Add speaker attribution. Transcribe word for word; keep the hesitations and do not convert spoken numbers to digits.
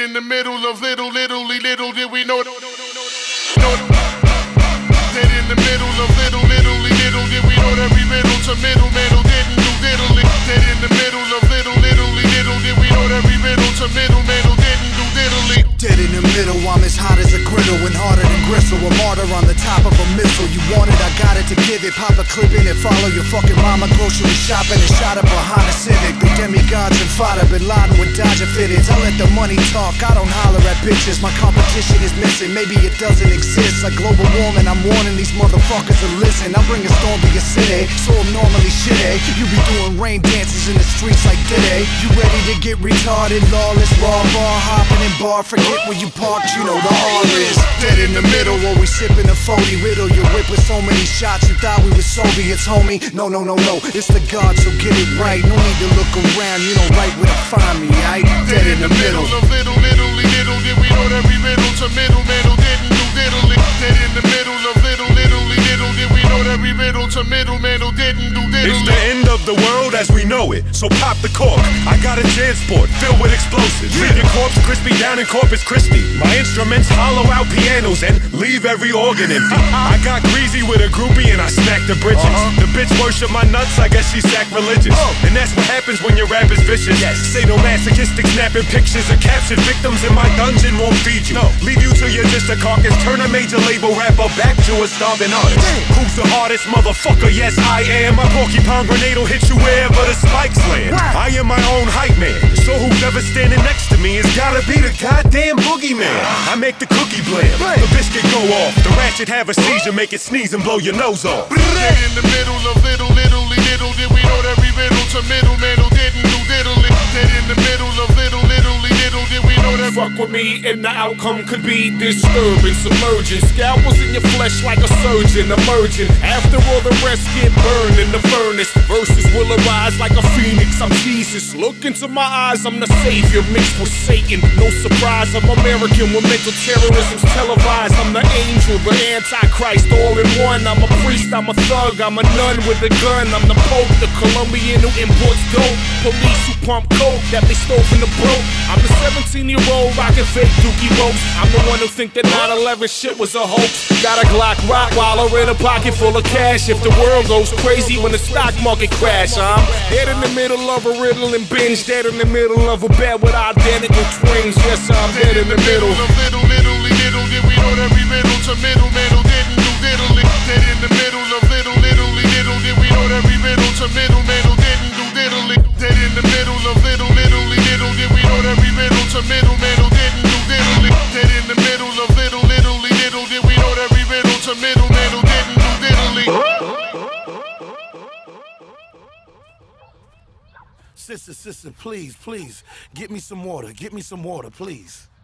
Speaker 1: in the middle of little, little, little did we know. know Dead in the middle of little, little, little did we know that we riddle to middle, middle didn't do diddly. Dead in the middle of little, little, little did we know that we riddle to middle, middle didn't do diddly.
Speaker 2: Dead in the middle, I'm as hot as a griddle and harder than gristle. A martyr on the top of a missile. You want it, I got it to give it. Pop a clip in it, follow your fucking mama grocery shopping and shot up behind a Civic. The demigods and fodder, Bin Laden with Dodger fitteds. I let the money talk, I don't holler at bitches. My competition is missing, maybe it doesn't exist. Like global warming, I'm warning these motherfuckers to listen. I'm bringing storm to your city, so I'm normally shitty. You be doing rain dances in the streets like Diddy. You ready to get retarded, lawless, raw bar hopping in bar. Forget where you parked, you know the R is. Dead in the middle, while we sipping a forty riddle. You whip with so many shots, you thought we were Soviets, homie. No, no, no, no, it's the God, so get it right. No need to look around, you know right where to find me, aight? Dead in the middle
Speaker 1: of little, little, little did we know that we riddle to middle, middle didn't do diddly. Dead in the middle of little, little, little did we know that we riddle to middle, middle didn't do diddly.
Speaker 3: It's the end of the world as we know it, so pop the cork. I got a transport filled with explosives. Leave your corpse crispy down in Corpus Christi. My instruments hollow out pianos and leave every organ empty. I got greasy with a groupie and I smacked the britches. Uh-huh. The bitch worship my nuts, I guess she's sacrilegious. Oh. And that's what happens when your rap is vicious. Yes. Sadomasochistic snapping pictures of captured victims in my dungeon won't feed you. No. Leave you till you're just a carcass. Turn a major label rapper back to a starving artist. Damn. Who's the hardest motherfucker? Yes, I am. My porcupine grenade will hit you wherever the spikes land. Wow. I am my own hype man, so whoever standing next to me has gotta be the goddamn boogeyman. I make the cookie blam, the biscuit go off, the ratchet have a seizure, make it sneeze and blow your nose off.
Speaker 1: Dead in the middle of little, little, little did we know that we riddle to middle, middle didn't do diddly. Dead in the middle of little, little, little did we know that.
Speaker 4: Fuck with me and the outcome could be disturbing, submerging. Scalpels in your flesh like a surgeon emerging. After all the rest get burned in the furnace, verses will arise like a phoenix. I'm Jesus, look into my eyes, I'm the savior mixed with Satan. No surprise, I'm American when mental terrorism's televised. I'm the angel, the antichrist, all in one. I'm a priest, I'm a thug, I'm a nun with a gun. I'm the Pope, the Colombian who imports dope. Police who pump coke that they stole from the broke. I'm the seventeen year old rockin' fake dookie ropes. I'm the one who think that nine eleven shit was a hoax. Got a Glock Rottweiler in a pocket full of cash. If the world goes crazy when the stock market crash, I'm dead in the middle of a riddle and binge. Dead in the middle of a bed with identical twins. Yes, I'm dead in the middle
Speaker 1: of little, little, little did we know that we riddle to middle, middle didn't do diddly. Dead in the middle of little, little, little did we know that we riddle to middle, middle didn't do diddly. Dead in the middle of little, little, little did we know that we riddle to middle, middle didn't do diddly. Dead in the middle of little, little, little did we know that we riddle to middle, middle didn't do diddly.
Speaker 2: Sister, sister, please, please, get me some water. Get me some water, please.